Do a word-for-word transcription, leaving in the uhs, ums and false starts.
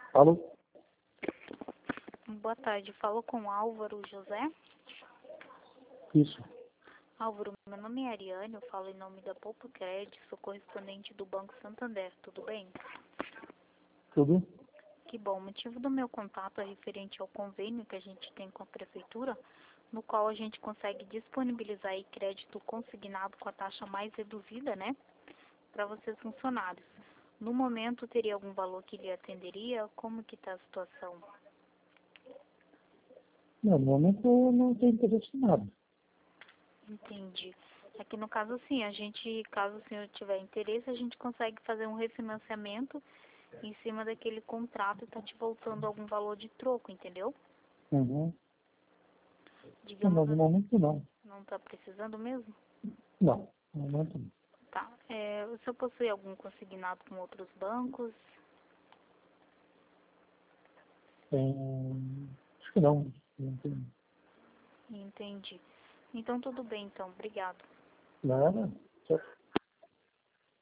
Alô? Boa tarde, falo com Álvaro José. Isso. Álvaro, meu nome é Ariane, eu falo em nome da Poupa Crédito, sou correspondente do Banco Santander, tudo bem? Tudo? Que bom, o motivo do meu contato é referente ao convênio que a gente tem com a Prefeitura, no qual a gente consegue disponibilizar aí crédito consignado com a taxa mais reduzida, né, para vocês funcionários. No momento, teria algum valor que lhe atenderia? Como que está a situação? Não, no momento eu não tenho interesse em nada. Entendi. Aqui no caso, sim, a gente, caso o senhor tiver interesse, a gente consegue fazer um refinanciamento em cima daquele contrato e tá te voltando algum valor de troco, entendeu? Uhum. Não, Digamos mas no assim, momento não. não tá precisando mesmo? Não, no momento não. Tá. É, o senhor possui algum consignado com outros bancos? Tem... Acho que não. Não tem Entendi. Então, tudo bem, então. Obrigado. nada. Tchau.